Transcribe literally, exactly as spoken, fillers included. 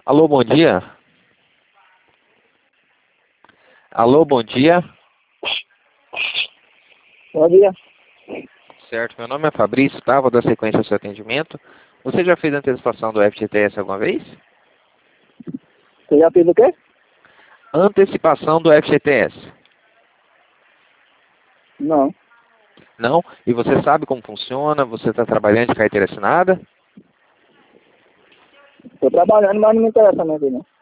Alô, bom dia. Alô, bom dia. Bom dia. Certo, meu nome é Fabrício, tá? Vou dar sequência ao seu atendimento. Você já fez a antecipação do F G T S alguma vez? Você já fez o quê? Antecipação do F G T S. Não. Não? E você sabe como funciona? Você está trabalhando de carteira assinada? Tô trabalhando, mas não me interessa não, não.